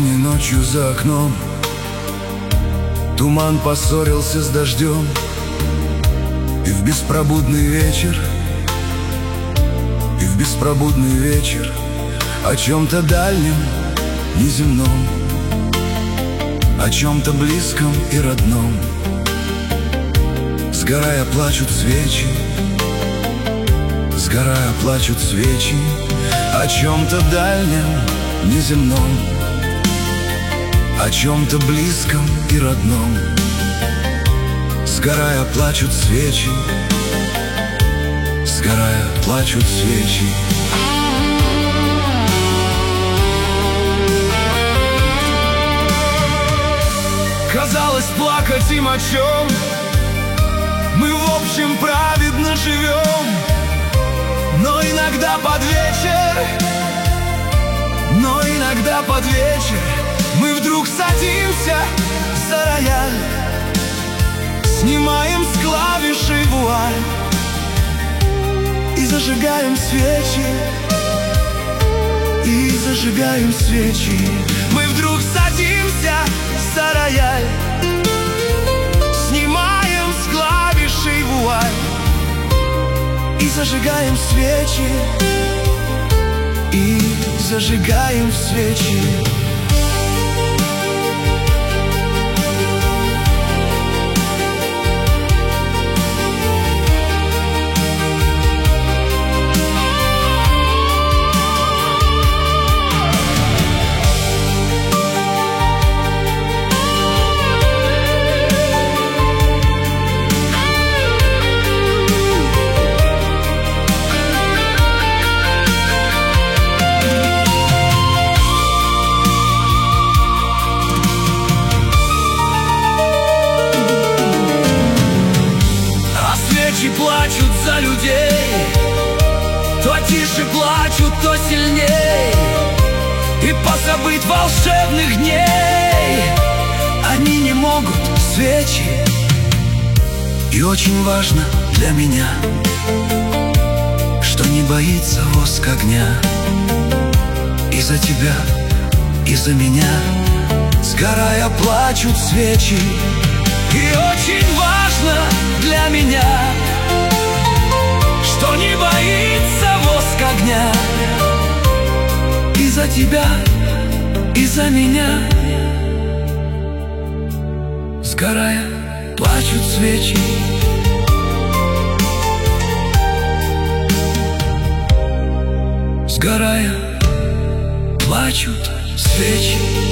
Осенней ночью за окном туман поссорился с дождем, и в беспробудный вечер, о чем-то дальнем, неземном, о чем-то близком и родном, сгорая плачут свечи, сгорая плачут свечи, о чем-то дальнем, неземном, о чем-то близком и родном, сгорая плачут свечи, сгорая плачут свечи. Казалось, плакать им о чем? Мы в общем праведно живем. Но иногда под вечер мы вдруг садимся за рояль, снимаем с клавишей вуаль и зажигаем свечи, Мы вдруг садимся за рояль, снимаем с клавишей вуаль и зажигаем свечи, плачут за людей, то тише плачут, то сильней, и позабыть волшебных дней они не могут, свечи. И очень важно для меня, что не боится воск огня. И за тебя, и за меня, сгорая плачут свечи. И очень важно для меня, что не боится воск огня. И за тебя, и за меня, сгорая плачут свечи. Сгорая плачут свечи.